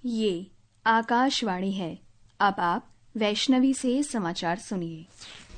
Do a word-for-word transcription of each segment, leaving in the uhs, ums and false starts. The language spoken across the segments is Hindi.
ये आकाशवाणी है। अब आप वैष्णवी से समाचार सुनिए।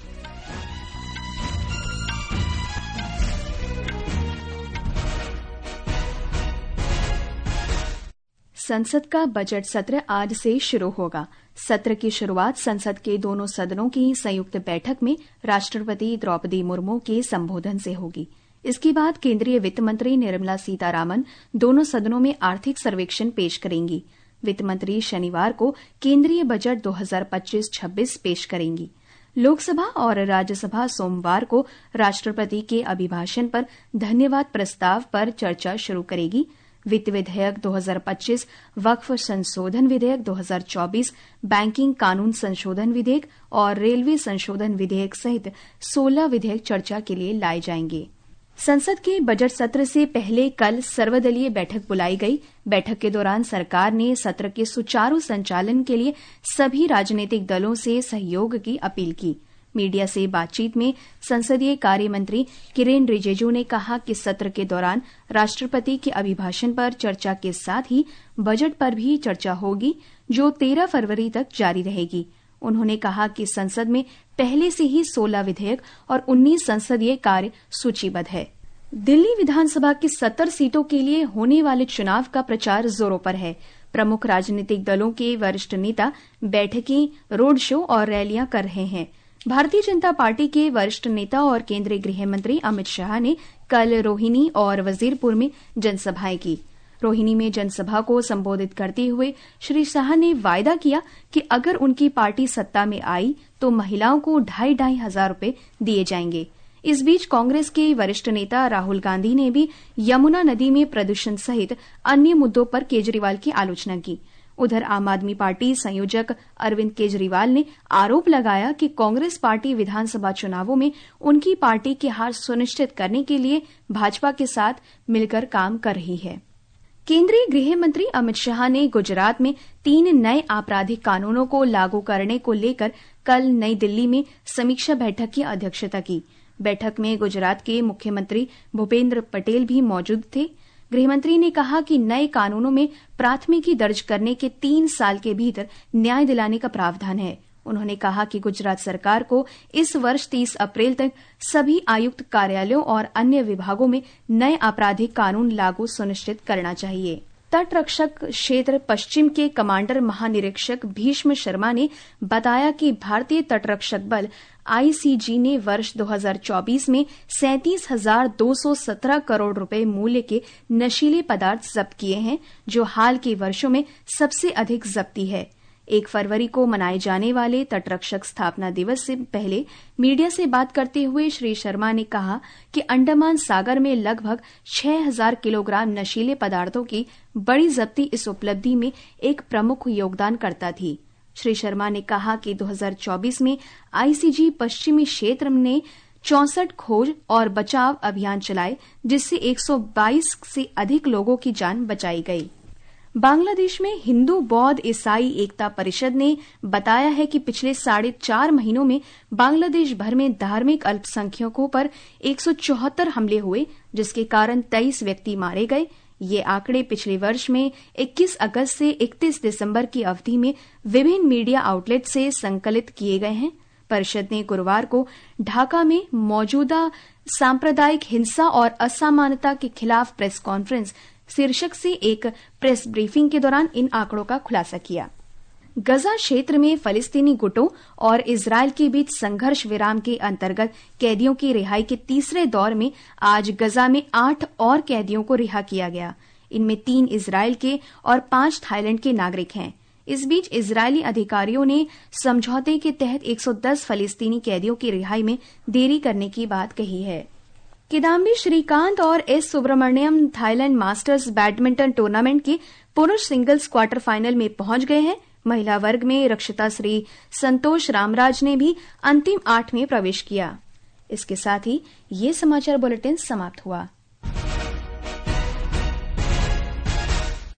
संसद का बजट सत्र आज से शुरू होगा। सत्र की शुरुआत संसद के दोनों सदनों की संयुक्त बैठक में राष्ट्रपति द्रौपदी मुर्मू के संबोधन से होगी। इसके बाद केंद्रीय वित्त मंत्री निर्मला सीतारामन दोनों सदनों में आर्थिक सर्वेक्षण पेश करेंगी। वित्त मंत्री शनिवार को केंद्रीय बजट दो हज़ार पच्चीस छब्बीस पेश करेंगी। लोकसभा और राज्यसभा सोमवार को राष्ट्रपति के अभिभाषण पर धन्यवाद प्रस्ताव पर चर्चा शुरू करेगी। वित्त विधेयक दो हज़ार पच्चीस, वक्फ संशोधन विधेयक दो हज़ार चौबीस, बैंकिंग कानून संशोधन विधेयक और रेलवे संशोधन विधेयक सहित सोलह विधेयक चर्चा के लिए लाए जाएंगे। संसद के बजट सत्र से पहले कल सर्वदलीय बैठक बुलाई गई। बैठक के दौरान सरकार ने सत्र के सुचारू संचालन के लिए सभी राजनीतिक दलों से सहयोग की अपील की। मीडिया से बातचीत में संसदीय कार्य मंत्री किरेन रिजिजू ने कहा कि सत्र के दौरान राष्ट्रपति के अभिभाषण पर चर्चा के साथ ही बजट पर भी चर्चा होगी, जो तेरह फरवरी तक जारी रहेगी। उन्होंने कहा कि संसद में पहले से ही सोलह विधेयक और उन्नीस संसदीय कार्य सूचीबद्ध है। दिल्ली विधानसभा की सत्तर सीटों के लिए होने वाले चुनाव का प्रचार जोरों पर है। प्रमुख राजनीतिक दलों के वरिष्ठ नेता बैठकें, रोड शो और रैलियां कर रहे हैं। भारतीय जनता पार्टी के वरिष्ठ नेता और केंद्रीय गृह मंत्री अमित शाह ने कल रोहिणी और वजीरपुर में जनसभाएं की। रोहिणी में जनसभा को संबोधित करते हुए श्री शाह ने वायदा किया कि अगर उनकी पार्टी सत्ता में आई तो महिलाओं को ढाई ढाई हजार रूपये दिए जाएंगे। इस बीच कांग्रेस के वरिष्ठ नेता राहुल गांधी ने भी यमुना नदी में प्रदूषण सहित अन्य मुद्दों पर केजरीवाल की आलोचना की। उधर आम आदमी पार्टी संयोजक अरविंद केजरीवाल ने आरोप लगाया कि कांग्रेस पार्टी विधानसभा चुनावों में उनकी पार्टी की हार सुनिश्चित करने के लिए भाजपा के साथ मिलकर काम कर रही है। केंद्रीय गृह मंत्री अमित शाह ने गुजरात में तीन नए आपराधिक कानूनों को लागू करने को लेकर कल नई दिल्ली में समीक्षा बैठक की अध्यक्षता की। बैठक में गुजरात के मुख्यमंत्री भूपेंद्र पटेल भी मौजूद थे। गृहमंत्री ने कहा कि नए कानूनों में प्राथमिकी दर्ज करने के तीन साल के भीतर न्याय दिलाने का प्रावधान है। उन्होंने कहा कि गुजरात सरकार को इस वर्ष तीस अप्रैल तक सभी आयुक्त कार्यालयों और अन्य विभागों में नए आपराधिक कानून लागू सुनिश्चित करना चाहिए। तटरक्षक क्षेत्र पश्चिम के कमांडर महानिरीक्षक भीष्म शर्मा ने बताया कि भारतीय तटरक्षक बल आई सी जी ने वर्ष दो हज़ार चौबीस में सैंतीस हजार दो सौ सत्रह करोड़ रुपए मूल्य के नशीले पदार्थ जब्त किए हैं, जो हाल के वर्षों में सबसे अधिक जब्ती है। एक फरवरी को मनाए जाने वाले तटरक्षक स्थापना दिवस से पहले मीडिया से बात करते हुए श्री शर्मा ने कहा कि अंडमान सागर में लगभग छह हजार किलोग्राम नशीले पदार्थों की बड़ी जब्ती इस उपलब्धि में एक प्रमुख योगदानकर्ता थी। श्री शर्मा ने कहा कि दो हज़ार चौबीस में आई सी जी पश्चिमी क्षेत्र ने चौसठ खोज और बचाव अभियान चलाए, जिससे एक सौ बाईस से अधिक लोगों की जान बचाई गई। बांग्लादेश में हिंदू बौद्ध ईसाई एकता परिषद ने बताया है कि पिछले साढ़े चार महीनों में बांग्लादेश भर में धार्मिक अल्पसंख्यकों पर एक सौ चौहत्तर हमले हुए, जिसके कारण तेईस व्यक्ति मारे गए। ये आंकड़े पिछले वर्ष में इक्कीस अगस्त से इकतीस दिसंबर की अवधि में विभिन्न मीडिया आउटलेट से संकलित किए गए हैं। परिषद ने गुरुवार को ढाका में मौजूदा सांप्रदायिक हिंसा और असमानता के खिलाफ प्रेस कॉन्फ्रेंस शीर्षक से एक प्रेस ब्रीफिंग के दौरान इन आंकड़ों का खुलासा किया। गजा क्षेत्र में फलस्तीनी गुटों और इजरायल के बीच संघर्ष विराम के अंतर्गत कैदियों की रिहाई के तीसरे दौर में आज गजा में आठ और कैदियों को रिहा किया गया। इनमें तीन इजरायल के और पांच थाईलैंड के नागरिक हैं। इस बीच इजरायली अधिकारियों ने समझौते के तहत एक सौ दस फलस्तीनी कैदियों की रिहाई में देरी करने की बात कही है। किदाम्बी श्रीकांत और S Subramanyam Thailand masters badminton tournament के पुरुष सिंगल्स क्वार्टर फाइनल में पहुंच गए हैं। महिला वर्ग में रक्षिता श्री संतोष रामराज ने भी अंतिम आठ में प्रवेश किया। इसके साथ ही ये समाचार बुलेटिन समाप्त हुआ।